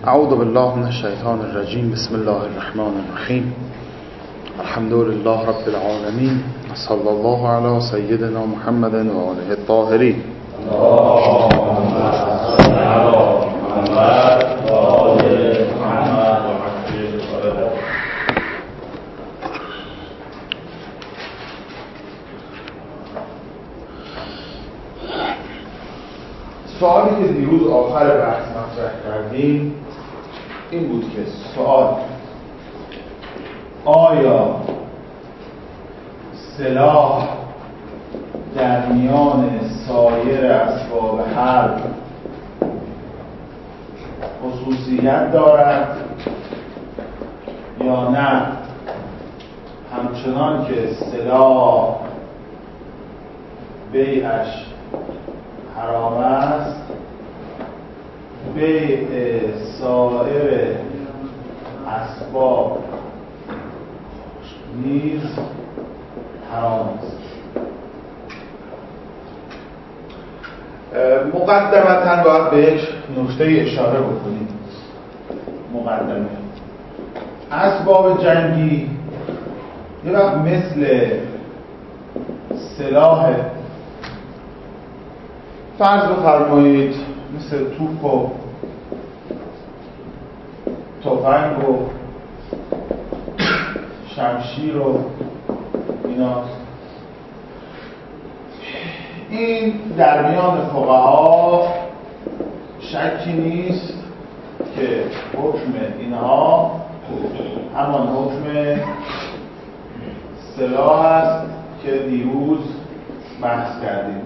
اعوذ بالله من الشیطان الرجیم. بسم الله الرحمن الرحیم. الحمد لله رب العالمین. صلی الله علی سیدنا محمد و آله الطاهرین. سوالی که دیروز آخر بحث مطرح کردیم این بود که سوال آیا سلاح در میان سایر اسباب حرب خصوصیت دارد یا نه همچنان که سلاح بیعش حرام است بیع سایر اسباب نیز حرام است. مقدمتاً باید به یک نکته اشاره بکنیم. مقدمه اسباب جنگی یه وقت مثل سلاح فرض بفرمایید مثل توپ و تفنگ و شمشیر و ایناست. این در میان فقها شکی نیست که حکم اینها همان حکم سلاح است که دیروز بحث کردیم.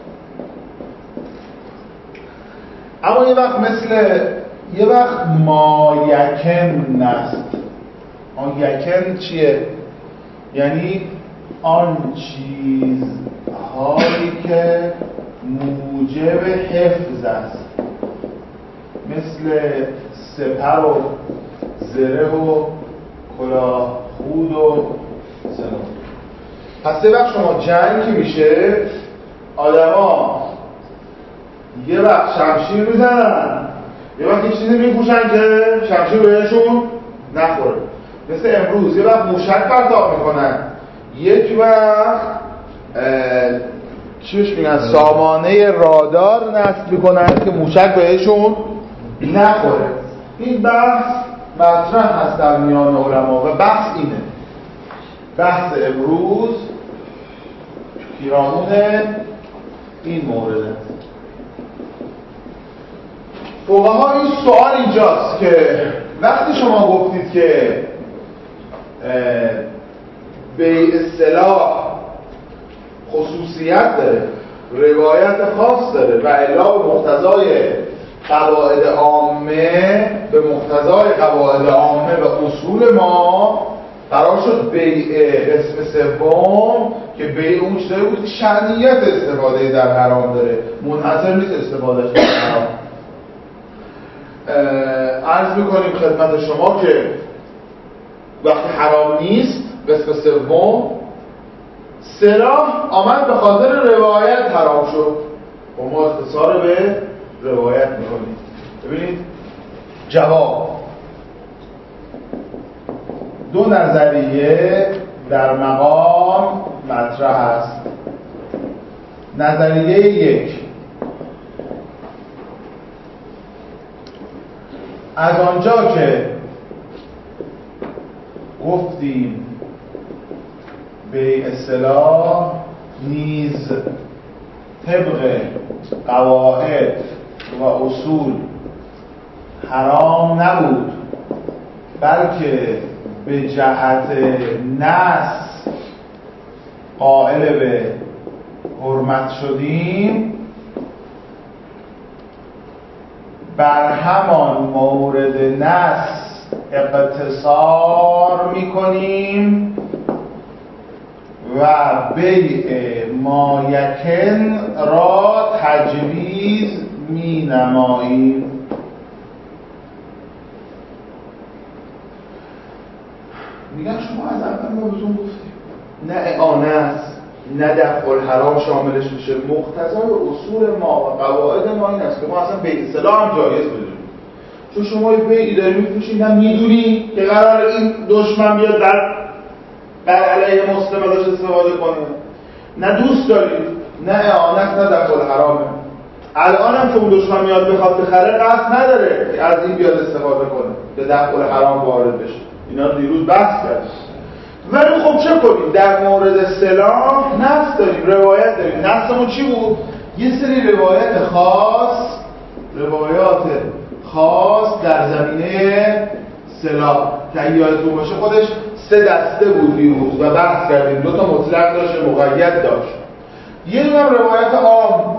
اما یه وقت مایکن است. آن یکن چیه؟ یعنی آن چیزهایی که موجب حفظ است، مثل سپر و زره و کلاهخود و سلاح. پس یه وقت شما جنگ که میشه آدما یه وقت شمشیر میزنن، یه وقت یه چیزی میپوشن که شمشیر بهشون نخوره. مثل امروز یه وقت موشک پرتاب میکنن، یک وقت چیش میگن سامانه رادار نصب میکنن که موشک بهشون نخوره. این بحث مطرح هست در میان علما و بحث اینه. بحث امروز پیرامون این مورده. فقها این سوال اینجاست که وقتی شما گفتید که بیع سلاح خصوصیت داره، روایت خاص داره و الا به مقتضای قواعد عامه و اصول ما قرار شد بیع قسم سوم که بیع اون چیزایی بود شأنیت استفاده در حرام داره، منحصر نیست استفادهش در حرام. عرض میکنیم خدمت شما که وقتی حرام نیست قسم سوم سلاح آمد به خاطر روایت حرام شد و ما اختصار به روایت میکنیم. ببینید جواب دو نظریه در مقام مطرح است. نظریه یک، از آنجا که گفتیم بیع سلاح نیز طبق قواعد و اصول حرام نبود بلکه به جهت نص قائل به حرمت شدیم، بر همان مورد نص اقتصار میکنیم و بیع مایکن را تجویز می نماییم. میگن شما از اول ما بهتون گفتیم نه اعانه است نه دفع الحرام شاملش میشه. مقتضای اصول ما و قواعد ما این است که ما اصلا به اصطلاح هم جایز بدونیم. چون شما یه بیعی داری می‌فروشی، نه میدونی که قرار این دشمن بیاد بر علیه مسلم ازش استفاده کنه، نه دوست داری، نه اعانت، نه دخل حرامه. الان هم که اون دشمن میاد بخواد بخره، قصد نداره که از این بیاد استفاده کنه، به دخل حرام وارد بشه. اینا دیروز بحث کردیم. ولی خب چه کنیم؟ در مورد سلاح نص داریم، روایت داریم. نصمون چی بود؟ یه سری روایات خاص در زمینه سلاح که یادتون باشه خودش 3 دسته بود دیروز و بحث کردیم. 2 تا مطلق داشت، مقید داشت. یه دونه روایت عام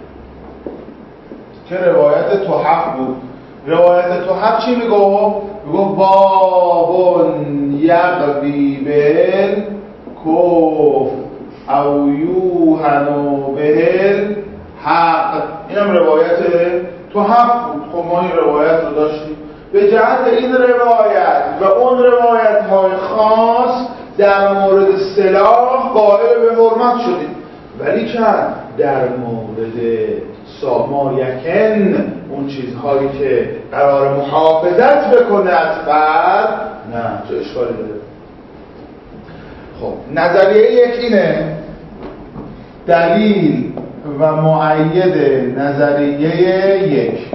که روایت تحف بود. روایت تحف چی میگو؟ میگو بابون یقوی بل کف او یوهنو بل حق. اینم روایت تحف بود. خب ما این روایت رو داشتیم. به جهت این روایت و اون روایت های خاص در مورد سلاح قائل به حرمت شدیم، ولی چند در مورد سامایکن، اون چیزهایی که قرار محافظت بکنه از فرد، نه، چه اشکالی داره. خب نظریه یک اینه، دلیل و مؤید نظریه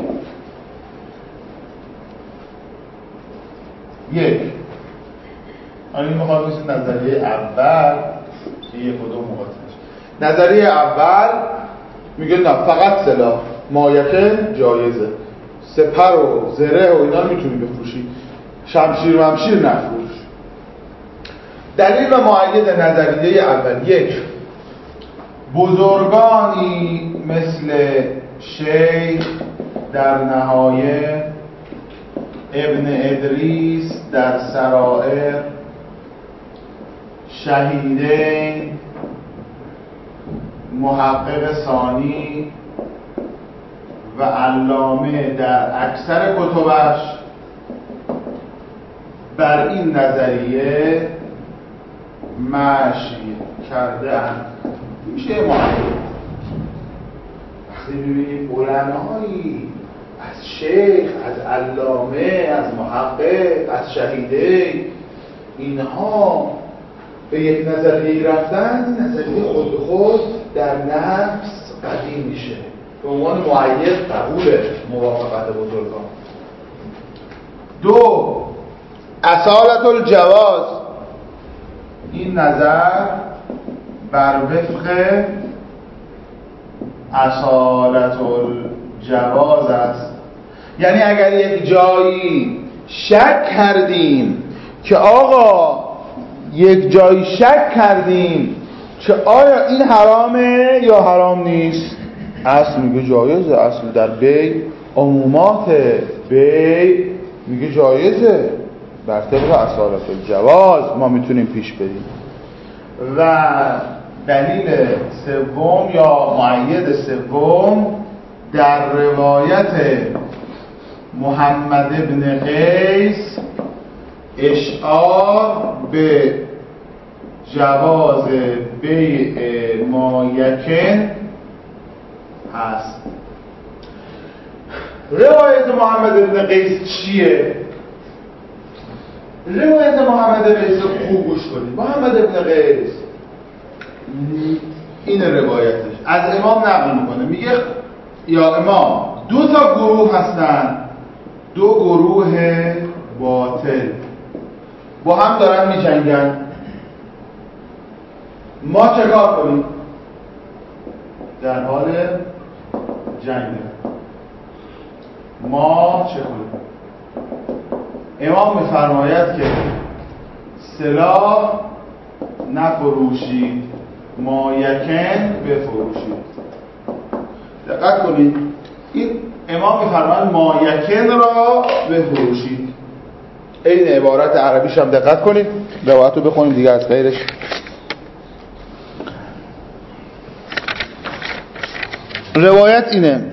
یک این میخواد بسید نظریه اول که 1 و 2 مقاطعش. نظریه اول میگه نه، فقط سلاح مایکن جایزه، سپر و زره و اینا میتونی بفروشی، شمشیر و همشیر نفروش. دلیل و مؤید نظریه اول: 1. بزرگانی مثل شیخ در نهایه، ابن ادریس در سرائر، شهیدین، محقق ثانی و علامه در اکثر کتبش بر این نظریه مشی کرده‌اند. میشه معلم وقتی ببینید علمایی از شیخ، از علامه، از محقق، از شهیدین، اینها به یک نظریه رفتن، این نظریه خود به خود در نفس قدیم میشه، به عنوان مؤید قبول موافقت بزرگان. 2. اصالت الجواز، این نظر بر وفق اصالت الجواز است. یعنی اگر یک جایی شک کردیم که آقا یک جایی شک کردیم که آیا این حرامه یا حرام نیست، اصل میگه جایزه. اصل در بیع عمومات بیع میگه جایزه، بر طبق اصالت الجواز ما میتونیم پیش بریم. و دلیل سوم یا مؤید سوم در روایت محمد بن قیس اشعار به جواز بیع مایکن هست. روایت محمد بن قیس چیه؟ روایت محمد بن قیس خوب گوش کنید. محمد بن قیس این روایتش از امام نقل میکنه، میگه یا امام 2 تا گروه هستن، 2 گروه باطل با هم دارن میجنگن، ما چه کار کنیم؟ در حال جنگ ما چه کنیم؟ امام میفرماید که سلاح نفروشید، مایکن بفروشید. دقت کنید، این امام میفرماید مایکن را بفروشید. این عبارت عربیش هم دقت کنید، روایت رو بخونیم دیگه از غیرش. روایت اینه: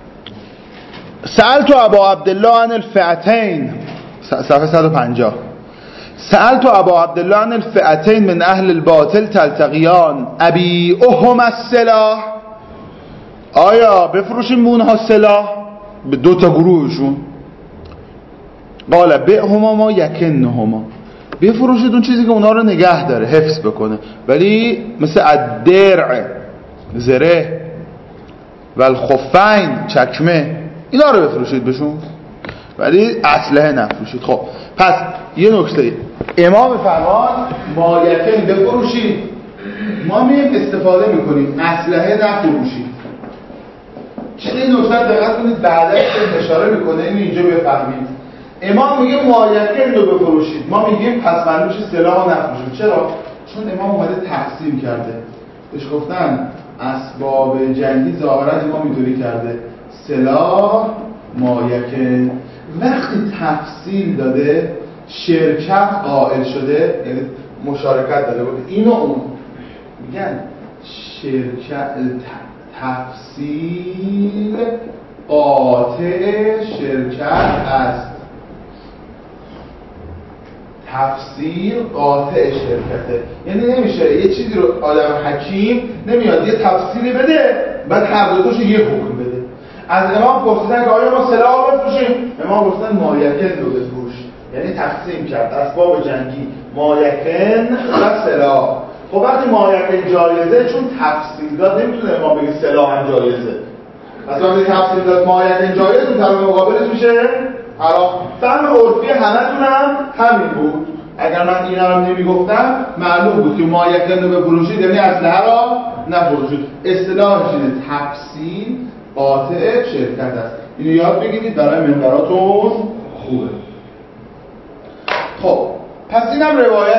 سألت ابا عبدالله عن الفئتین، صفحه 150. سألت ابا عبدالله عن الفئتین من اهل الباطل تلتقیان ابیعهم السلاح، آیا بفروشیم به اونها سلاح؟ به 2 تا گروهشون. قال بعهما ما یکنهما، بفروشید اون چیزی که اونا رو نگه داره، حفظ بکنه. ولی مثل الدرع، زره و الخفین، چکمه، اینا رو بفروشید بهشون، ولی اسلحه نفروشید. خب پس یه نکته امام فرمان ما یکن بفروشید، ما میم استفاده میکنیم اسلحه نفروشید. چه نکته دقت کنید بعدش اشاره میکنه اینو اینجا بفهمید. امام میگه ما یکن رو بفروشید، ما میگیم پس معلوم میشه سلاح نفروشید. چرا؟ چون امام اومده تقسیم کرده، بهش گفتن اسباب جنگی ظاهرا امام اینطوری کرده سلاح ما یکن. وقتی تفصیل داده شرکت قائل شده، یعنی مشارکت داده بود اینو اون، میگن شرکت تفصیل قاطع شرکت است. تفصیل قاطع شرکته، یعنی نمیشه یه چیزی رو آدم حکیم نمیاد یه تفصیلی بده بعد هر دوتاشو یه حکم بده. از امام پرسیدن که آیا ما سلاح بفروشیم؟ امام گفتن ما یکن رو بفروش، یعنی تقسیم کرد اسباب جنگی ما یکن و سلاح. خب وقتی ما یکن جایزه، چون تفصیل داد نمیتونه امام بگه سلاح هم جایزه. مثلا وقتی تفصیل داد ما یکن جایزه، اون طرف مقابلش میشه حرام. فهم عرفی همتون هم همین بود. اگر من اینا رو نمیگفتم معلوم بود که ما یکن رو بفروشید یعنی اسلحه را نفروشید. اصطلاحش اینه تفصیل قاطع شرکت است. اینو یاد بگیرید برای منبراتون خوبه. خب پس اینم روایت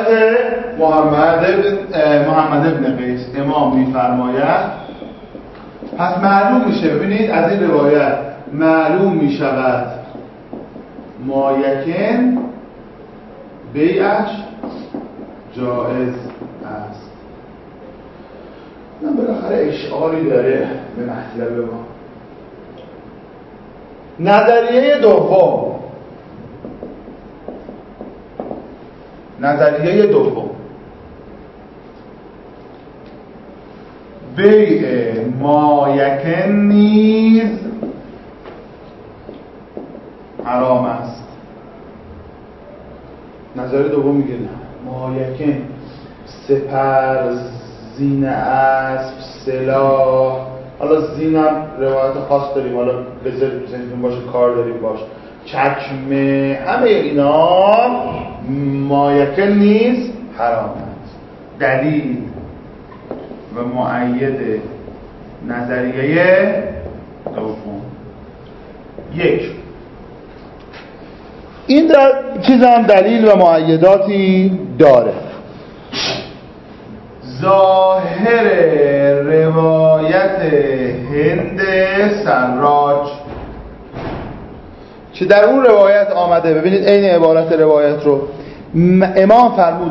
محمد ابن قیس. امام میفرماید پس معلوم میشه، ببینید از این روایت معلوم میشود ما یکن بیعش جائز است. من بالاخره اشعاری داره به مطلب ما. نظریه دوم بیع ما یکن نیز حرام است. نظریه دوم میگه نه، ما یکن سپر، زین اسب، سلاح، حالا زینم روایت خاص داریم، حالا بذارید زنتون باشه کار داریم باش، چکمه، همه اینا ما یکن نیز حرام است. دلیل و مؤید نظریه دوم. یک، این در چیز هم دلیل و مؤیداتی داره. ظاهر روایت هند سراج که در اون روایت آمده، ببینید عین عبارت روایت رو امام فرمود،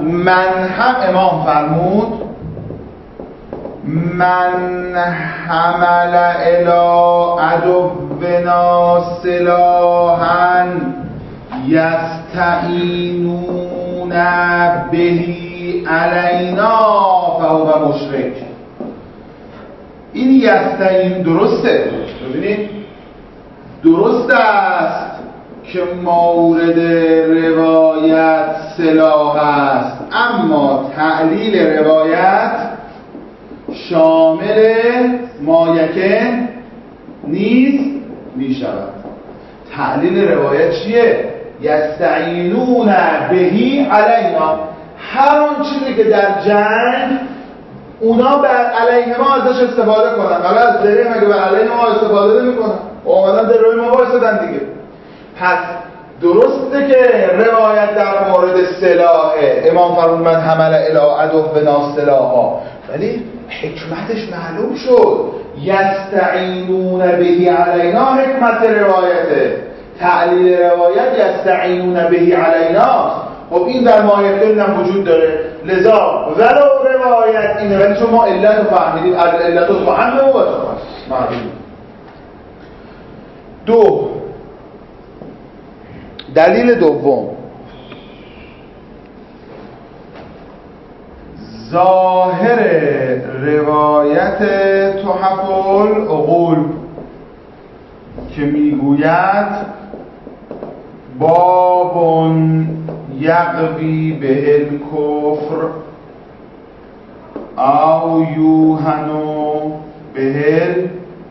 من حمل الی عدونا سلاحا یستعینون بهی علینا فهو مشرک. این یستعین درسته، ببینید درست است که مورد روایت سلاح است، اما تعلیل روایت شامل ما یکن نیز می شود. تعلیل روایت چیه؟ یستعینون بهی علینا، هر اون چیزی که در جنگ اونا بر علیه ما ازش استفاده کنن. حالا از زره مگه بر علیه ما استفاده نمی کنن؟ اومدن در روی ما وایسادن دیگه. پس درسته که روایت در مورد سلاحه، امام فرمود من حمل الی عدونا سلاحا، ولی حکمتش معلوم شد. یستعینون بهی علینا حکمت روایته، تعلیل روایت یستعینون بهی علینا. خب این در مایتون هم وجود داره، لذا ولو روایت اینه ولی چون ما علت رو فهمیدیم، از علت رو فهمه و معلوم. دو، دلیل دوم، ظاهر روایت تحف العقول که میگوید باب یقوی به الکفر او یوهنو به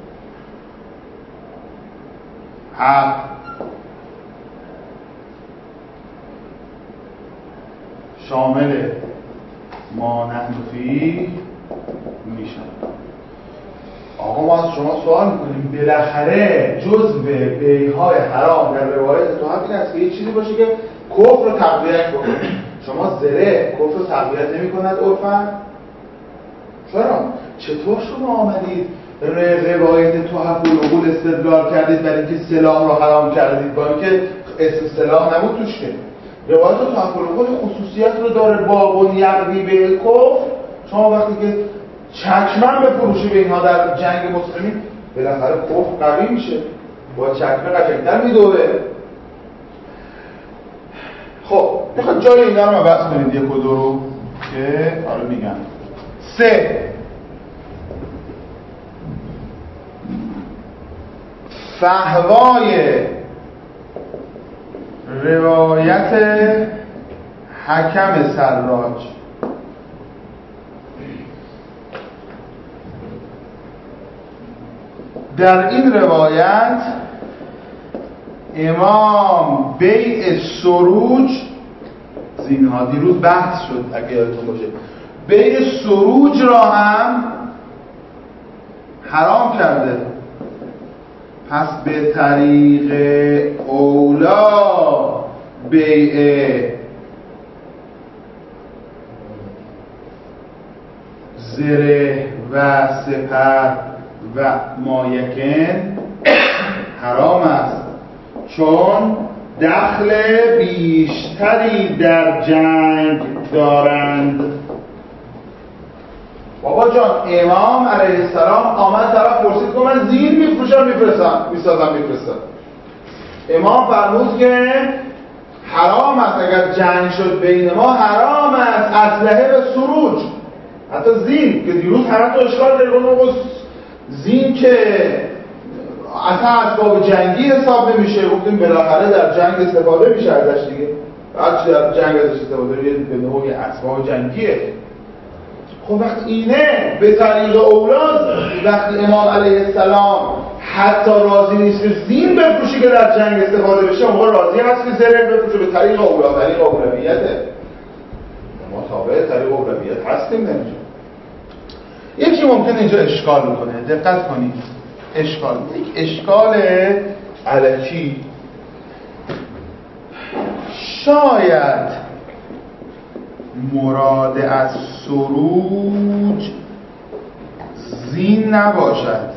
الحق. شامل ما نحن فیه میشن. آقا ما از شما سوال میکنیم بالاخره جزء بیعهای حرام در روایت تو همین است که یه چیزی باشه که کفر رو تقویت بکنه. شما زره کفر رو تقویت نمی کند عرفاً؟ چرا؟ چطور شما آمدید روایت تو حقوق استدلال کردید برای اینکه سلاح رو حرام کردید با اینکه اسم سلاح نبود توش که روایت تو حقوق خصوصیت رو داره باب یقوی به الکفر. شما وقتی که چکمن بفروشی به اینها در جنگ مسلمین بالاخره کفر قوی میشه، با چکمه قشنگتر میدوه. خب میخواد جای اینا رو بحث کنید یک و دو رو که حالا میگم. 3 فهوای روایت حکم سراج. در این روایت امام بیع سروج زینها دیروز بحث شد اگه یادتون باشه، بیع سروج را هم حرام کرده. پس به طریق اولا بیع زره و سپر و مایکن حرام است، چون دخل بیشتری در جنگ دارند. بابا جان امام علیه السلام آمد طرف پرسید که من زین میفروشم میسازم. امام فرمود که حرام است اگر جنگ شد بین ما، حرام است اسلحه و سروج، حتی زین که دیروز هر تو اشکال داره. زین که اصلا اسباب جنگی حساب نمیشه، گفتیم بالاخره در جنگ استفاده میشه ازش دیگه، هرچی در جنگ ازش استفاده میشه به نوعی اسباب جنگیه. خب وقتی اینه به طریق اولاد، وقتی امام علیه السلام حتی راضی نیست که زین بفروشی که در جنگ استفاده بشه، موقع راضی هست که زره بفروشه به طریق اولاد، طریق اولویته. ما تابع طریق اولویت هستیم نمیشه. یکی ممکن اینجا اشکال میکنه، دقت کنید. اشکال الکی شاید مراد از سروج زین نباشد،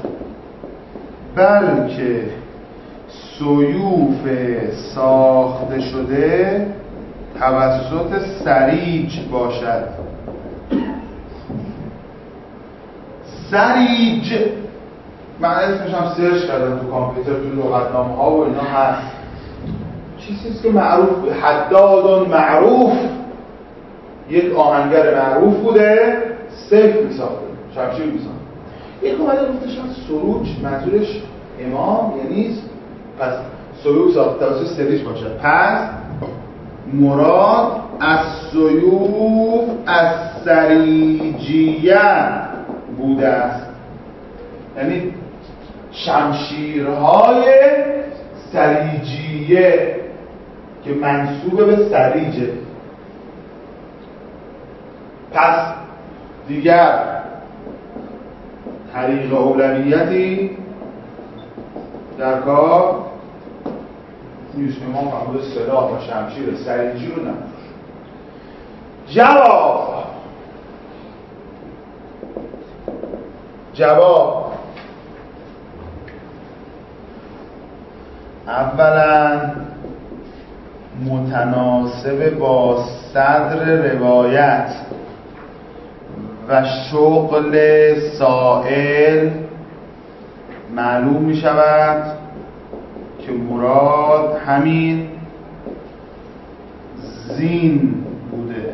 بلکه سیوف ساخته شده توسط سریج باشد. سریج من اسمش هم سرچ کردم تو کامپیوتر، تو لغتنامه ها و اینا هست، چیزیست که معروف، حداد معروف، یک آهنگر معروف بوده، سیف میساخته، شمشیر میساخته. یک اومده گفته شاید سروج منظورش امام یعنی پس سیوف ساخته توسط سریج باشد، پس مراد از سیوف از سریجیه بوده است، یعنی شمشیرهای سریجیه که منسوب به سریجه. پس دیگر طریق اولویتی در کار نیست. ما فرمود سلاح و شمشیر سریجی رو نمی‌فروشه. جواب اولا متناسب با صدر روایت و شغل سائل معلوم می شود که مراد همین زین بوده.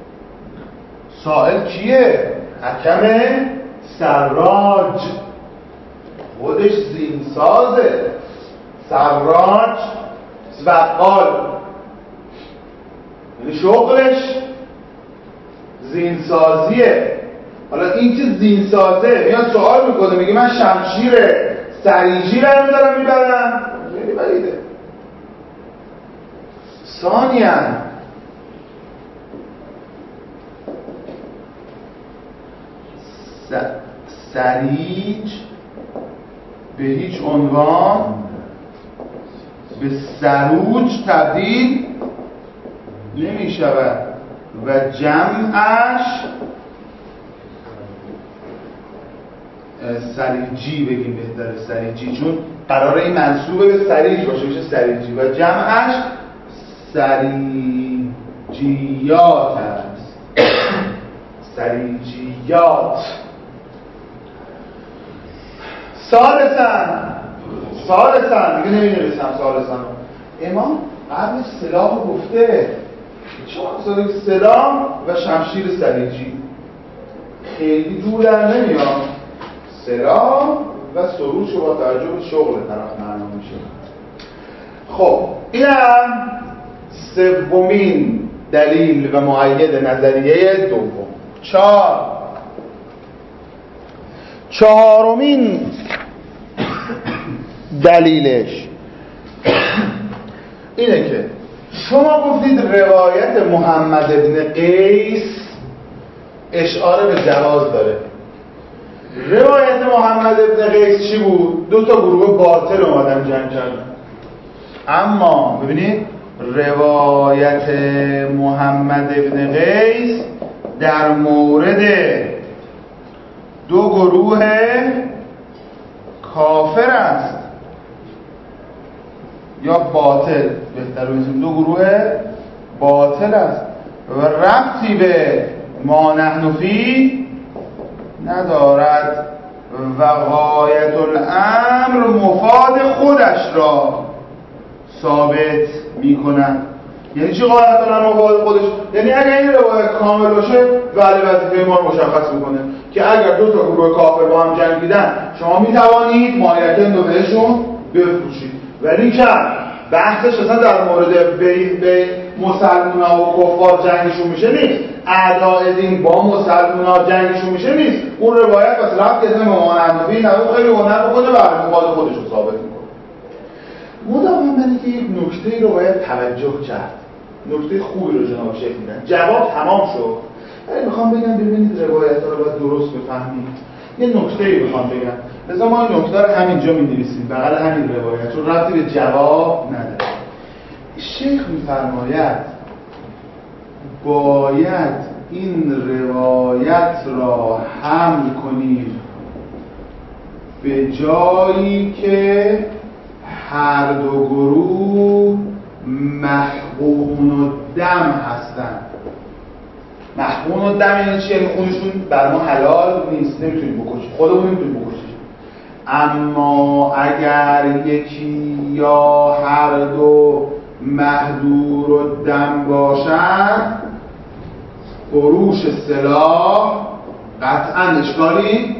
سائل کیه؟ حکم سراج، خودش زین سازه. سراج بقال، یعنی شغلش زینسازیه. حالا این که زینسازه میاد سوال میکنه، میگه من شمشیر سریجی برمیدارم میبرم، خیلی بعیده. ثانیاً سریج به هیچ عنوان به سروج تبدیل نمی شود و جمعش سریجی بگیم بهتره، سریجی، چون قراره این منصوبه به سریج باشه، میشه سریجی و جمعش سریجیات است. سریجیات. ثالثاً دیگه نمی‌نویسم ثالثاً. امام قبل سلاح گفته، چون سلاح و شمشیر سریجی خیلی دور در نمیاد. سلاح و سروج که با توجه به شغل طرف معنا میشه. خب اینم سومین دلیل و مؤید نظریه دوم. چهارمین دلیلش اینه که شما گفتید روایت محمد ابن قیس اشاره به جواز داره. روایت محمد ابن قیس چی بود؟ دو تا گروه باطل اومدن جنگ کردن. اما ببینید روایت محمد ابن قیس در مورد دو گروه کافر است یا باطل، بهتر بگیم دو گروه باطل است و ربطی به ما نحن فی ندارد و غایت الامر مفاد خودش را ثابت می کند. یعنی چی غایت الامر مفاد خودش؟ یعنی اگر این روایت کامل باشه ولی وظیفه ما رو مشخص میکنه که اگر دو تا گروه کافر با هم جنگیدن شما می توانید مالکه رو بهشون بفروشید، ولی که بحثش اصلا در مورد به مسلمان و کفار جنگشون میشه نیست، اعداء دین با مسلمان جنگشون میشه نیست. اون روایت واسه رفت که اسم معنوی نبود خیلی هنر بکنه و مفاد خودش رو ثابت میکنه. مدام من که یک نکته رو باید توجه کرد، نکته خوبی رو جناب شیخ میدن. جواب تمام شد، ولی میخوام بگم ببینید روایت ها رو باید درست بفهمید. یه نکته‌ای میخوام بگم، لذا ما این نکته رو همینجا می‌نویسیم بغل همین روایت، چون ربطی به جواب نداره. شیخ می‌فرماید باید این روایت را حمل کنید به جایی که هر دو گروه محقون الدم هستند. محقون الدم یعنی چی؟ یعنی خودشون بر ما حلال نیست، نمیتونیم بکشیم، خودمون نمیتونیم بکشیم. اما اگر یکی یا هر دو محدور الدم باشد، فروش سلاح قطعا اشکالی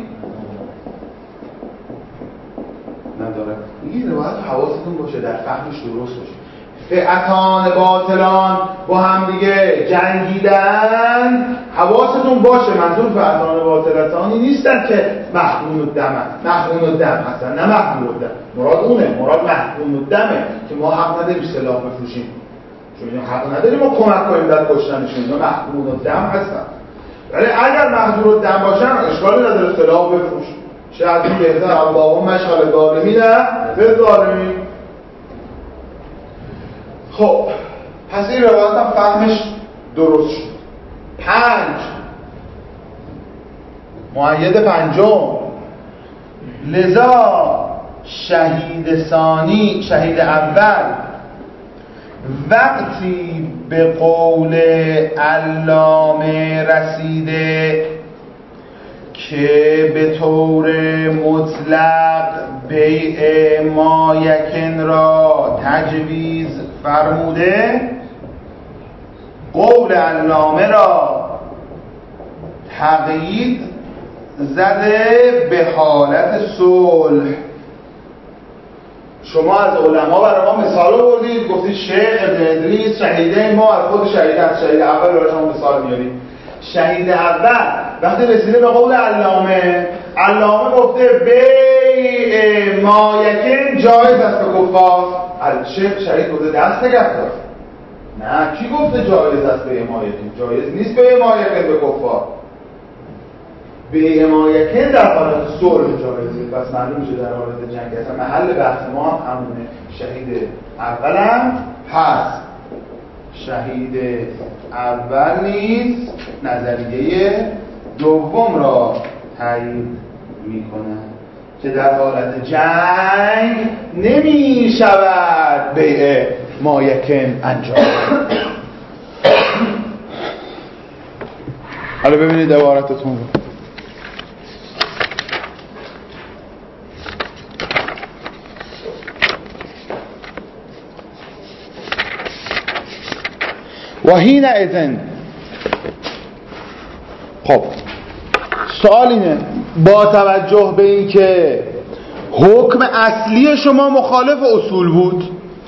نداره. این روایت حواستون باشه در فهمش درست باشه. فئتان باطلان با هم دیگه جنگیدن، حواستون باشه منظور فئتان باطلتانی نیستن که محقون الدم هستن، نه محقون الدم، مراد اونه، مراد محقون الدمه که ما حق نداریم سلاح بفروشیم، چون این حق نداریم ما کمک کنیم در کشتنشون، اینا محقون الدم هستن. ولی اگر محقون الدم باشن اشکالی نداره سلاح بفروش، چه از این بهتر اللهم اشغل ظالمین به ظالمین. خب پس این روایت هم فهمش درست شد. 5 مؤید پنجم، لذا شهید اول وقتی به قول علامه رسیده که به طور مطلق بیع ما یکن را تجویز فرموده، قول علامه را تقیید زده به حالت صلح، شما از علما برای ما مثال آوردید، گفتید شیخ ابن ادریس شهیدین، ما از خود شهید اول برای شما مثال میاریم. شهید اول وقتی رسیده به قول علامه گفته بیع مایکن جایز است به کفار. شیخ شهید گفته دست نگه دار. نه، کی گفته جایز است بیع مایکن؟ جایز نیست بیع مایکن به کفار. بیع مایکن در حالت صلح جایزه. پس معلوم میشه در حالت جنگ اصلا محل بحث ما هم همونه. شهید اولم هست. شهید اول نیز نظریه دوم را تایید میکنه که در حالت جنگ نمی شود بیع مایکن انجام. حالا ببینید عبارتتون رو. و حین اذن. خب سوال اینه، با توجه به این که حکم اصلی شما مخالف اصول بود،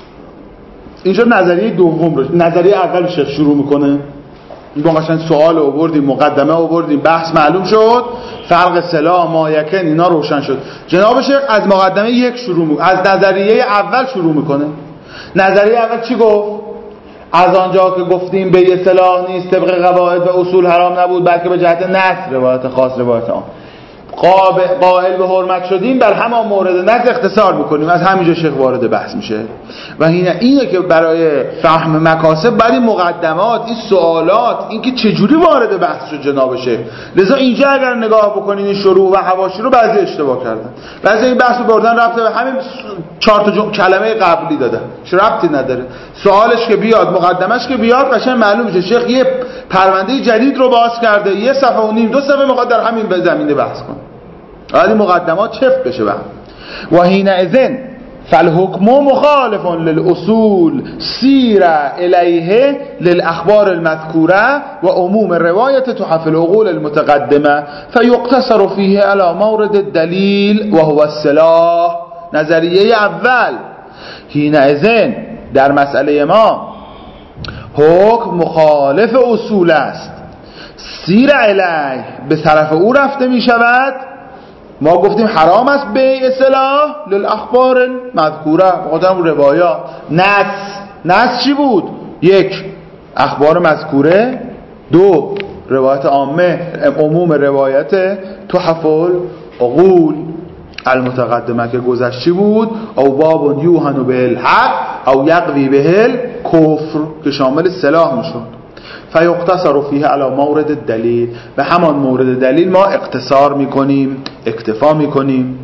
اینجا نظریه دوم رو، نظریه اول شیخ شروع میکنه. با قشنگ سوال آوردیم، مقدمه آوردیم، بحث معلوم شد، فرق سلاح مایکن اینا روشن شد. جناب شیخ از مقدمه یک شروع میکنه، از نظریه اول شروع میکنه. نظریه اول چی گفت؟ از آنجا که گفتیم به اصطلاح نیست، طبق قواعد و اصول حرام نبود، بلکه به جهت نص، روایت خاص روایت عام، قائل به حرمت شدیم، بر همان مورد نص اختصار میکنیم. از همینجا شیخ وارد بحث میشه و اینه که برای فهم مکاسب بعد این مقدمات، این سوالات، این که چجوری وارد بحث شد جناب شیخ. لذا اینجا اگر نگاه بکنین این شروع و حواشی رو بعضی اشتباه کردن، بعضی این بحث رو بردن رفته به همین 4 کلمه قبلی دادن، چه ربطی نداره. سوالش که بیاد، مقدمش که بیاد، قشنگ معلوم میشه شیخ یه پرونده جدید رو باز کرده، 1.5 صفحه 2 صفحه میخواد در همین زمینه بحث کنه. این مقدمات چفت بشه بهم. و حین اذن فالحکم مخالف للاصول سیر الیه للاخبار المذکوره و عموم روایت تحف العقول المتقدمه فیقتصر فیه علی مورد الدلیل و هو السلاح. نظریه اول، حین اذن در مسئله ما حکم مخالف اصول است، سیر الیه به طرف او رفته می شود. ما گفتیم حرام است به اصطلاح للاخبار المذکوره، بخاطر روایات. نص چی بود؟ 1 اخبار مذکوره، 2 روایت عامه، عموم روایت تحف العقول المتقدمه که گذشته بود، او باب یوهن بالحق او یقوی به الکفر که شامل سلاح میشد. فیقتصر فیه علی مورد الدلیل، به همان مورد دلیل ما اقتصار میکنیم، اکتفا میکنیم.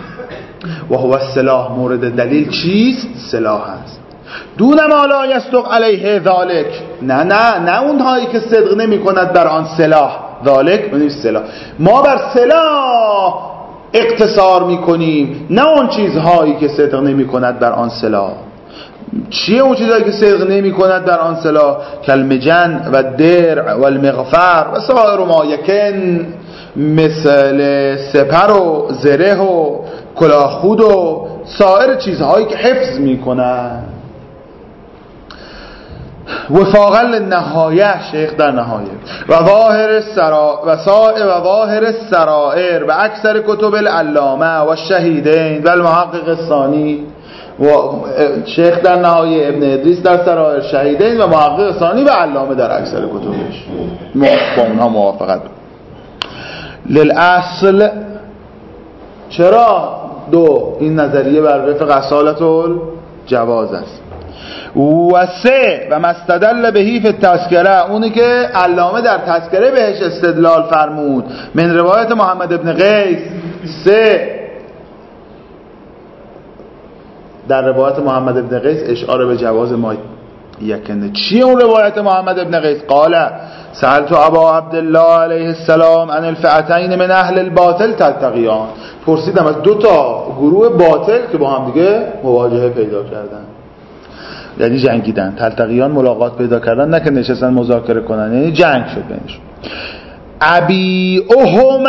و هو السلاح، مورد دلیل چیست؟ سلاح است. دون ما لا یصدق علیه ذالک، نه اونهایی که صدق نمی کند بر آن سلاح. ذالک یعنی سلاح، ما بر سلاح اقتصار میکنیم، نه اون چیزهایی که صدق نمی کند بر آن سلاح. چیه اون چیزایی که صدق نمی کند در آن سلاح؟ کالمجن و درع و المغفر و سایر ما یکن، مثل سپر و زره و کلاهخود و سایر چیزهایی که حفظ می کند. وفاقا للنهایه، شیخ در نهایه، و ظاهر السرائر و اکثر کتب العلامه و الشهیدین و المحقق الثانی، و شیخ در نهایه، ابن ادریس در سرائر، شهیدین و محقق ثانی و علامه در اکثر کتبش، با اونها موافقت. للاصل، چرا؟ 2 این نظریه بر وفق اصالت الجواز است. و 3 و مستدل بهی فی التذکره، اونی که علامه در تذکره بهش استدلال فرمود، من روایت محمد ابن قیس. 3 در روایت محمد ابن قیس اشاره به جواز ما یکنه. چیه اون روایت محمد ابن قیس؟ قال سألت ابا عبدالله علیه السلام عن الفئتین من اهل الباطل تلتقیان، پرسیدم از 2 گروه باطل که با هم دیگه مواجهه پیدا کردن، یعنی جنگیدن. تلتقیان ملاقات پیدا کردن، نه که نشستن مذاکره کنن، یعنی جنگ شد بینشون. ابیعهم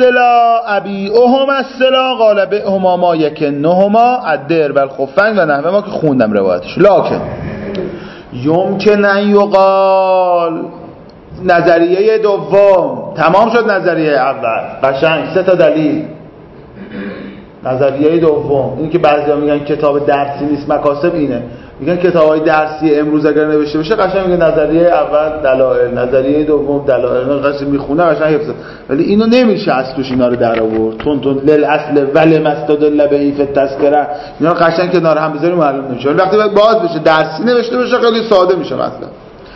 السلا قال بئهما ما یکنهما الدر والخفین و نحوه ما که خوندم روایتش. لکن یمکن ان یقال، نظریه دوم تمام شد. نظریه اول قشنگ 3 تا دلیل. نظریه دوم این که بعضیا میگن کتاب درسی نیست مکاسب، اینه میگن کتابای درسی امروز اگر نوشته بشه قشنگ میگن نظریه اول دلایل، نظریه دوم دلایل، قشنگ میخونه قشنگ حفظ. ولی اینو نمیشه از توش اینا رو در آورد. تون للاصل ولم استدل به فی التذکره، اینا رو قشنگ کنار هم بذاریم معلوم نمیشه. ولی وقتی باز بشه درسی نوشته بشه خیلی ساده میشه مثلا.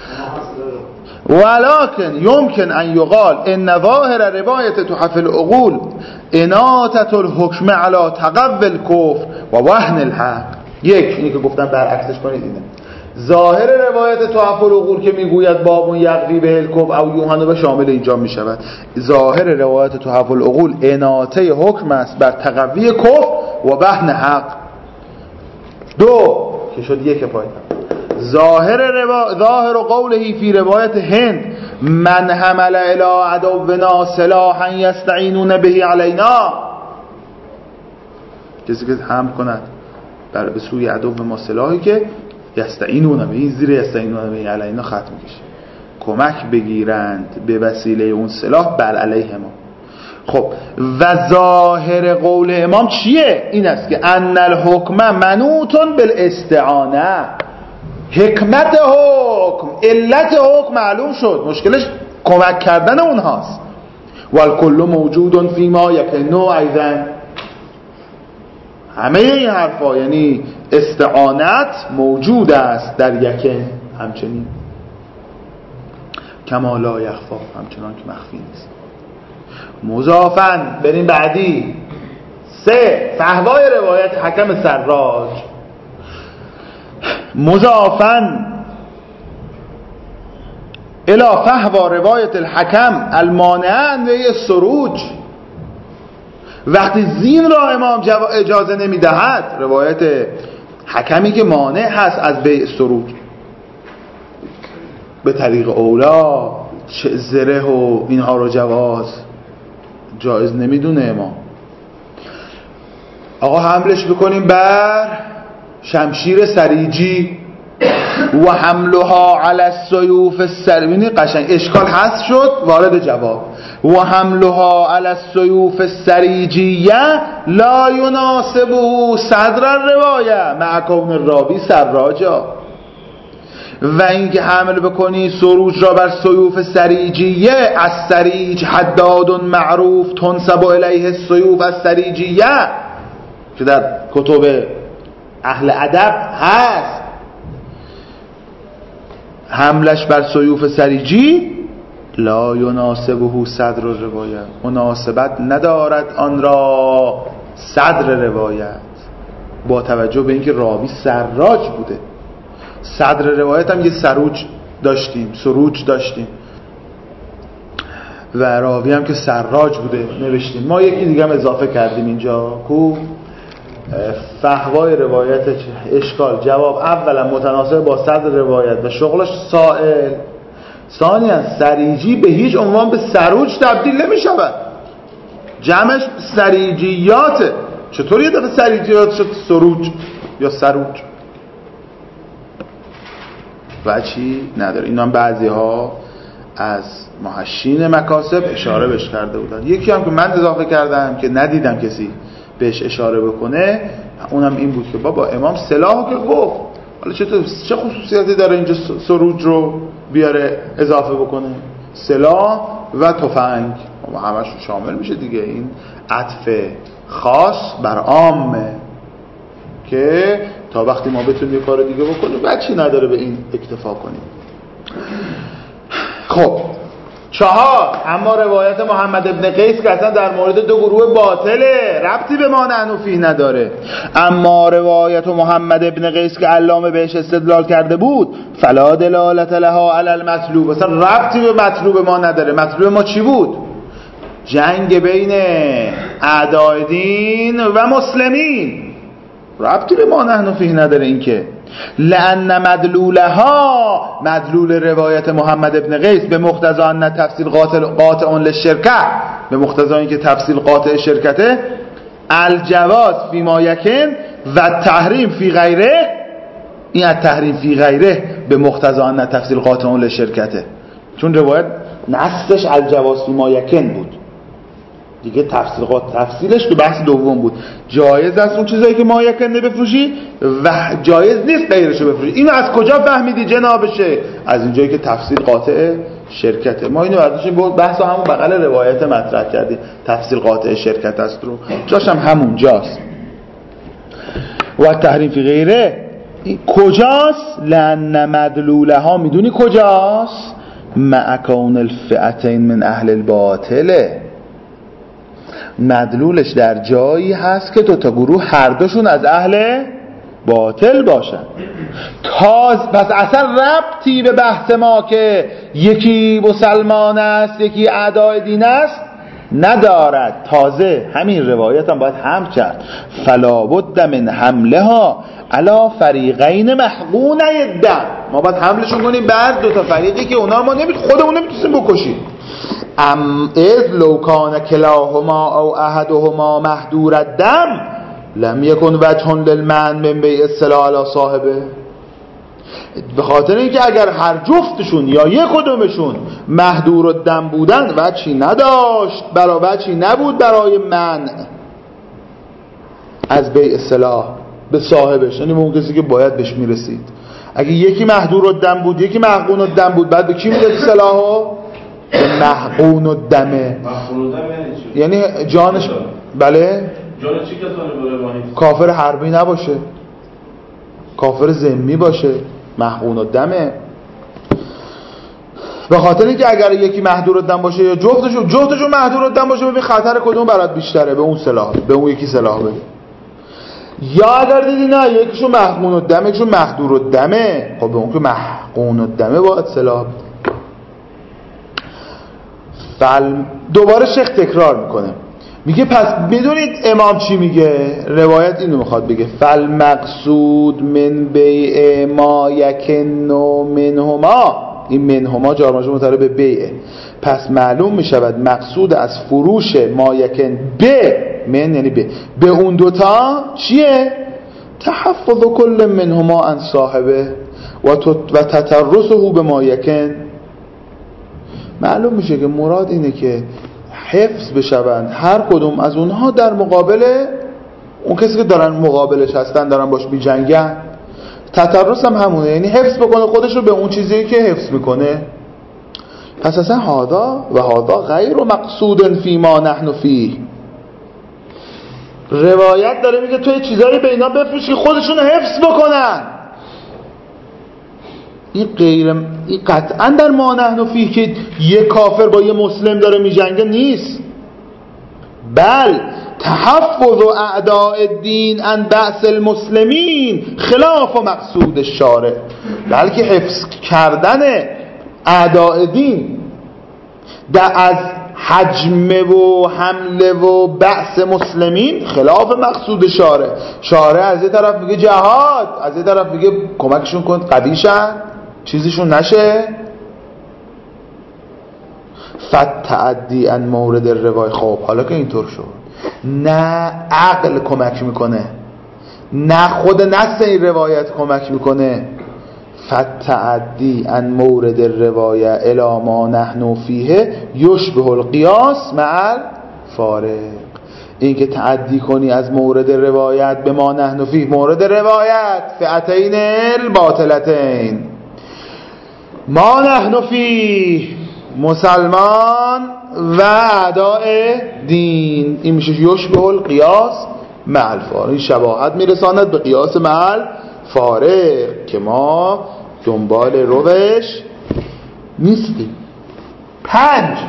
ولكن يمكن ان يقال ان ظاهر روایت تحف العقول اناطه الحكم على تقوی الكفر و وهن الحق. اینی که گفتم برعکسش کنید اینه. ظاهر روایت تحف العقول که میگوید باب یقوی به الکفر او یوحنا به شامل اینجا میشود. ظاهر روایت تحف العقول اناطه حکم است بر تقوی کفر و وهن حق. 2 که شد 1 پایین. ظاهر قوله فی روایت هند من حمل الی عدونا سلاحا یستعینون به علینا، کسی که حمل کند به سوی عدو ما سلاحی که یستعینون به، این زیر یستعینون به علینا خط میکشه، کمک بگیرند به وسیله اون سلاح بر علیه ما. خب و ظاهر قول امام چیه؟ این است که ان الحکم منوط بالاستعانه. حکمت حکم، علت حکم معلوم شد، مشکلش کمک کردن اونهاست. والکل موجود فیما یکنه ایضا. همه این حرفا یعنی استعانت موجود است در یکن همچنین، کما لا یخفا، همچنان که مخفی نیست. مضافن بریم بعدی. 3 فحوای روایت حکم سراج. مضافن الى فحوا روایت الحکم المانع به السروج. وقتی زین را امام اجازه نمیدهد، روایت حکمی که مانع هست از بیع سروج، به طریق اولا زره و اینها رو جایز نمیدونه امام. آقا حملش بکنیم بر شمشیر سریجی و حملها علی السیوف السریجی. قشنگ اشکال هست شد، وارد جواب. و حملها علی السیوف السریجیه لا یناسبه صدر الروایه مع کون الراوی سراجا. و اینکه حمل بکنی سروج را بر سیوف سریجیه، از سریج حداد معروف تنسب الیه السیوف السریجیه که در کتب اهل ادب هست، حملش بر سیوف سریجی لا یناسبه صدر روایت، مناسبت ندارد آن را صدر روایت، با توجه به اینکه راوی سراج بوده. صدر روایت هم یه سروج داشتیم و راوی هم که سراج بوده نوشتیم. ما یکی دیگه هم اضافه کردیم اینجا کو فحوای روایت اشکال. جواب اولا متناسب با صدر روایت و شغلش سائل. ثانیا سریجی به هیچ عنوان به سروج تبدیل نمی شود، جمعش سریجیاته. چطور یه دفعه سریجیات شد سروج یا سروج؟ وچی نداره. اینا هم بعضی ها از محشین مکاسب اشاره بهش کرده بودن. یکی هم که من اضافه کردم که ندیدم کسی بهش اشاره بکنه، اونم این بود که بابا امام سلاحو که گفت، حالا چه خصوصیتی داره اینجا سروج رو بیاره اضافه بکنه؟ سلاح و تفنگ همش شامل میشه دیگه. این عطف خاص بر عامه که تا وقتی ما بتونیم یه کار دیگه بکنیم بچی نداره به این اکتفا کنیم. خب 4 اما روایت محمد ابن قیس که اصلا در مورد 2 گروه باطله، ربطی به ما نحن فیه نداره. اما روایت محمد ابن قیس که علامه بهش استدلال کرده بود فلا دلالت لها علی المطلوب، اصلا ربطی به مطلوب ما نداره. مطلوب ما چی بود؟ جنگ بین اعدای دین و مسلمین. ربطی به ما نحن فیه نداره این که لأن مدلولها، مدلول روایت محمد ابن قیس به مقتضا ان تفصیل قاطع للشرکه، به مقتضا اینکه تفصیل قاطع شرکته، الجواز فی ما یکن و تحریم فی غیره، این التحریم فی غیره به مقتضا ان تفصیل قاطع للشرکته، چون روایت نصش الجواز فی ما یکن بود دیگه، تفصیلش تو بحث دوم بود. جایز است اون چیزایی که ما یکنه بفروشی و جایز نیست غیرشو بفروشی. اینو از کجا فهمیدی جناب شیخ؟ از اینجایی که تفصیل قاطع شرکته. ما اینو برداشتیم بحث همون بغل روایت مطرح کردیم، تفصیل قاطع شرکت است رو جاش هم همون جاست. و تحریم فی غیره کجاست؟ لأن مدلولها، میدونی کجاست؟ مع کون الفئتین من اهل الباطله، مدلولش در جایی هست که دوتا گروه هر دوشون از اهل باطل باشن. پس اصلا ربطی به بحث ما که یکی مسلمان است یکی اعدای دین است ندارد. تازه همین روایت هم باید حمل کرد، فلا بد من حملها علی فریقین محقونی الدم، ما باید حملشون کنیم بعد دوتا فریقی که اونا ما خودمون نمیتونیم بکشیم. اذ لو کان کلاهما او احدهما محدور الدم لم یکن وجه للمنع من بیع السلاح علی صاحبه، به خاطر اینکه اگر هر جفتشون یا یک کدومشون محدور الدم بودن وجهی نداشت، وجهی نبود برای منع از بیع السلاح به صاحبش، یعنی اون کسی که باید بهش میرسید. اگه یکی محدور الدم بود یکی محقون الدم بود، بعد به کی میدادی سلاحو؟ محقون الدمه. محقون الدم یعنی جانش، بله، جان چی کسانی بره؟ کافر حربی نباشه، کافر ذمی باشه، محقون الدمه. به خاطر اینکه اگر یکی محدور الدم باشه یا جفتشون محدور الدم باشه، ببین خطر کدوم برات بیشتره، به اون سلاح، به اون یکی سلاح بده. یا اگر دیدی نه یکیشون محقون الدمه یکیشون محدور الدمه، خب به اون که محقون الدمه باید سلاح بده. دوباره شیخ تکرار میکنه، میگه پس بدونید امام چی میگه، روایت اینو میخواد بگه، فالمقصود من بیع ما یکنو منهما، این منهما جار مجرور متعلق به بیعه، پس معلوم میشود مقصود از فروش ما یکن به من یعنی به اون دوتا چیه؟ تحفظ کل منهما عن صاحبه و تترسه به ما یکن. معلوم میشه که مراد اینه که حفظ بشوند هر کدوم از اونها در مقابل اون کسی که دارن مقابلش هستن، دارن باش میجنگن. تترس هم همونه، یعنی حفظ بکنه خودش رو به اون چیزی که حفظ میکنه. پس اصلا هادا و هادا غیر مقصود فی ما نحن فیه. روایت داره میگه توی چیزایی به اینا بفروش که خودشون حفظ بکنن. این قطعا در ما نحن فیه که یه کافر با یه مسلم داره میجنگه نیست، بل تحفظ اعداء الدین عن بأس المسلمین خلاف مقصود الشارع، بلکه حفظ کردن اعداء دین از حجمه و حمله و بأس مسلمین خلاف مقصود شارع. شارع از یه طرف میگه جهاد، از یه طرف میگه کمکشون کن قوی شن، چیزشون نشه. فتعدی عن مورد الروای. خب حالا که اینطور شد، نه عقل کمک میکنه نه خود نص این روایت کمک میکنه. فتعدی عن مورد الروایه الی ما نحن فیه یشبه القیاس مع الفارق. این که تعدی کنی از مورد روایت به ما نحن فیه، مورد روایت فئتین الباطلتین، ما نحن فیه مسلمان و اعداء دین، این میشه یشبه القیاس مع الفارق. این شباهت میرساند به قیاس مع الفارق که ما دنبال روش نیستیم. 5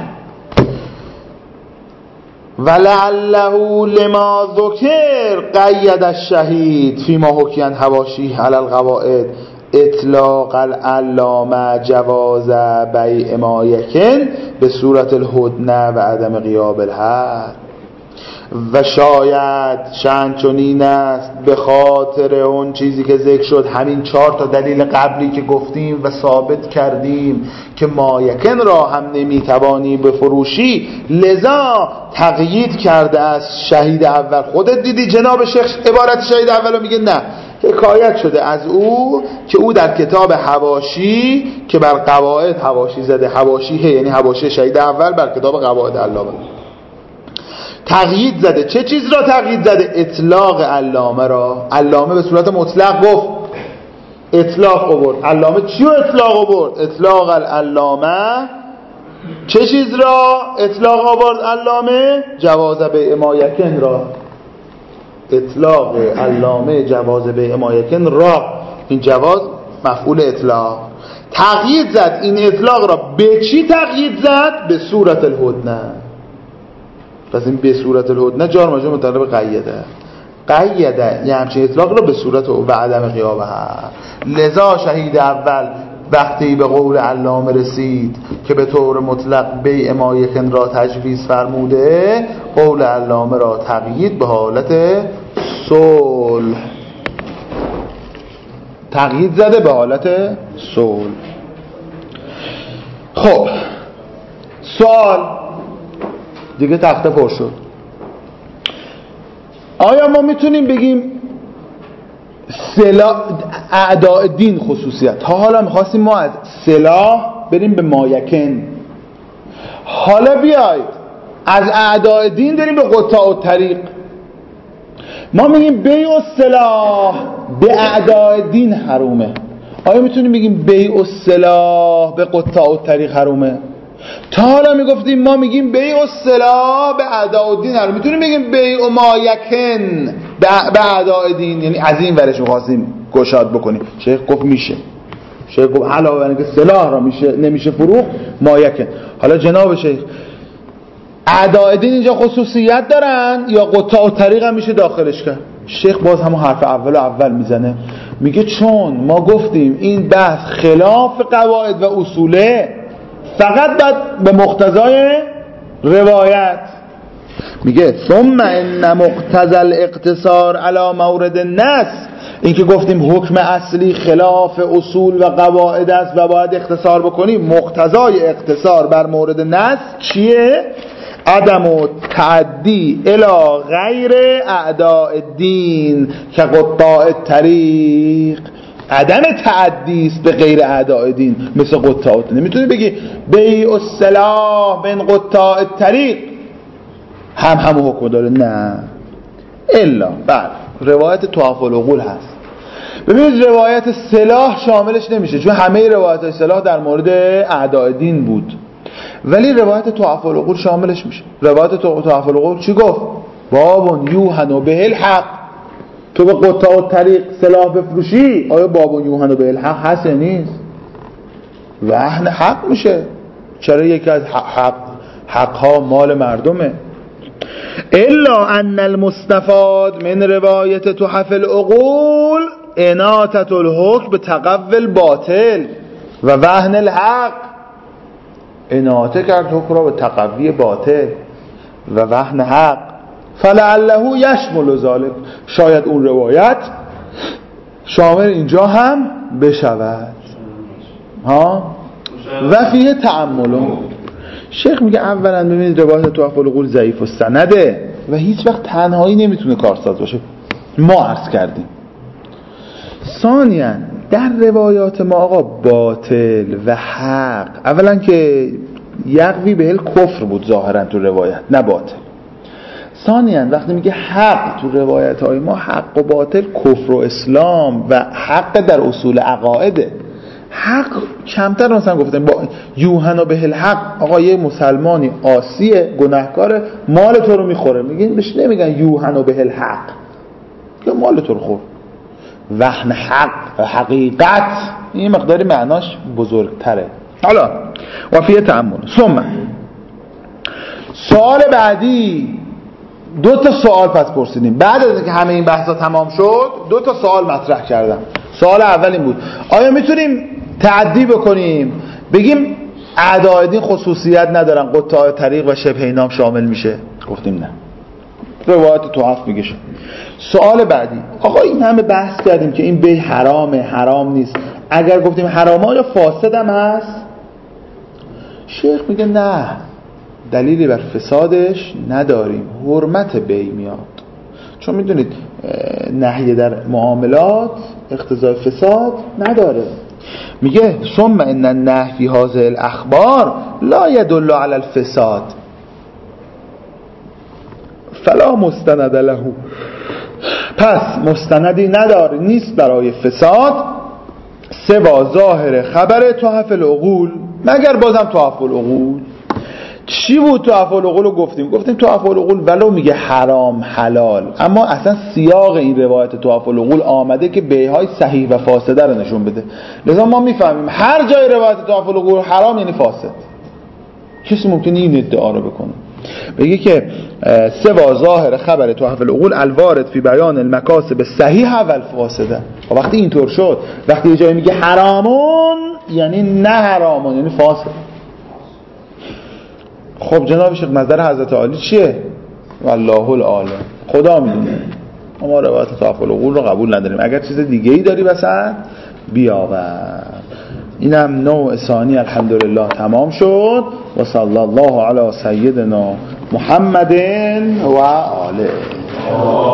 ولعله لما ذکر قید الشهید فی ما حکیان حواشیه علی القواعد اطلاق العلامه جواز بیع ما یکن به صورت الهدنه و عدم غیاب الحد. و شاید شأن چنین است به خاطر اون چیزی که ذکر شد، همین 4 تا دلیل قبلی که گفتیم و ثابت کردیم که مایکن را هم نمیتوانی بفروشی، لذا تقیید کرده از شهید اول. خودت دیدی جناب شیخ عبارت شهید اول رو میگه نه، حکایت شده از او که او در کتاب حواشی که بر قواعد حواشی زده، حواشیه یعنی حواشی شهید اول بر کتاب قواعد علامه، تقیید زده. چه چیز را تقیید زده؟ اطلاق علامه را. علامه به صورت مطلق گفت، اطلاق آورد. علامه چی رو اطلاق آورد؟ اطلاق العلامه. چه چیز را اطلاق آورد علامه؟ جواز بیع مایکن را. اطلاق علامه جواز بیع مایکن را، این جواز مفعول اطلاق. تقیید زد. این اطلاق را به چی تقیید زد؟ به صورت الهدنه. پس این به صورت الهدنه جار مجرور متعلق قیده یه همچین اطلاق را به صورت و عدم غیابه. لذا شهید اول وقتی به قول علامه رسید که به طور مطلق بیع مایکن را تجویز فرموده، قول علامه را تقیید به حالت صلح، تقیید زده به حالت صلح. خب سوال دیگه تخته پر شد. آیا ما میتونیم بگیم سلاح اعداء دین خصوصیت؟ تا حالا میخواستیم ما از سلاح بریم به مایکن، حالا بیاید از اعداء دین بریم به قطاع الطریق. ما میگیم بیع السلاح به اعداء دین حرومه. آیا میتونیم بگیم بیع السلاح به قطاع الطریق حرومه؟ تا حالا میگفتیم ما میگیم بیع السلاح به اعداء الدین حرومه. میتونیم بگیم بیع مایکن به اعداء دین، یعنی از این ورش میخواستیم گشاد بکنیم. شیخ گفت میشه. شیخ گفت علاوه بر اینکه سلاح را نمیشه فروخت، مایکن. حالا جناب شیخ اعداء دین اینجا خصوصیت دارن یا قطاع الطریق هم میشه داخلش کرد؟ شیخ باز همون حرف اول میزنه، میگه چون ما گفتیم این بحث خلاف قواعد و اصوله، فقط باید به مقتضای روایت. میگه ثم ان مقتضى الاقتصار على مورد النص، این که گفتیم حکم اصلی خلاف اصول و قواعد است و باید اختصار بکنیم، مقتضای اختصار بر مورد نص چیه؟ عدم و تعدی الی غیر اعداء الدین که قطاع الطریق. عدم تعدی است به غیر اعداء دین مثل قطاع الطریق. نمیتونی بگی بیع السلاح بین قطاع الطریق همون حکم داره، نه الا بله روایت طواف العقول هست. ببینید روایت سلاح شاملش نمیشه چون همه روایت های سلاح در مورد اعداء دین بود، ولی روایت طواف العقول شاملش میشه. روایت طواف العقول چی گفت؟ باب یوحنا به الحق، تو به قطاع الطریق سلاح بفروشی، آیا باب یوحنا به الحق هست یا نیست؟ وهن حق میشه. چرا یکی از حقها مال مردمه. الا ان المستفاد من روایت تحف العقول اناتت الحکم به تقوی باطل و وهن الحق. اناته کرد حکم را به تقوی باطل و وهن حق. فلعله یشمل ذلك، شاید اون روایت شامل اینجا هم بشود. و فیه تأمل. شیخ میگه اولا ببینید روایت طواف العقول ضعیف السنده و هیچ وقت تنهایی نمیتونه کارساز باشه، ما عرض کردیم. ثانیا در روایات ما آقا باطل و حق، اولا که یقوی به کفر بود ظاهرا تو روایت، نه باطل. ثانیا وقتی میگه حق تو روایت های ما، حق و باطل کفر و اسلام و حق در اصول عقائده. حق کمتر مثلا گفتن با یوحنا به الحق، آقا یه مسلمانی عاصیه گناهکاره مال تو رو میخوره، میگن بهش نمیگن یوحنا به الحق که مال تو رو خور. وهن حق و حقیقت این مقداری معناش بزرگتره. حالا و فیه تأمل. ثم سوال بعدی، 2 تا سوال پس پرسیدیم بعد از اینکه همه این بحثا تمام شد. 2 تا سوال مطرح کردم. سوال اول این بود آیا میتونیم تعدی بکنیم بگیم اعداء دین خصوصیت ندارن، قطاع طریق و شبه اینام شامل میشه؟ گفتیم نه. روایت تحف میگه. سوال بعدی، آقا این همه بحث کردیم که این بیع حرامه حرام نیست، اگر گفتیم حرامه آیا فاسد هم هست؟ شیخ میگه نه، دلیلی بر فسادش نداریم، حرمت بیع میاد. چون میدونید نهی در معاملات اقتضای فساد نداره. میگه ثم ان النهی فی هذه الاخبار لا يدل على الفساد فلا مستند له. پس مستندی نداره، نیست برای فساد سوا ظاهر خبر تحف العقول، مگر بازم تحف العقول. چی بود تحف العقول رو گفتیم تحف العقول ولو میگه حرام حلال، اما اصلا سیاق این روایت تحف العقول آمده که بیع‌های صحیح و فاسده رو نشون بده. لذا ما میفهمیم هر جای روایت تحف العقول حرام یعنی فاسد. کسی ممکنه این ادعا رو بکنه، بگه که سوا ظاهر خبر تحف العقول الوارد فی بیان المکاسب صحیحه و الفاسده. و وقتی اینطور شد، وقتی یه جایی میگه حرامون یعنی نه حرامون یعنی فاسد. خب جناب شیخ نظر حضرت عالی چیه؟ والله العالم، خدا میدونه. ما روایت تحف العقول رو قبول نداریم. اگر چیز دیگه ای داری وسط بیاور. اینم نوع ثانی الحمدلله تمام شد. و صلی الله علی سیدنا محمد و آله.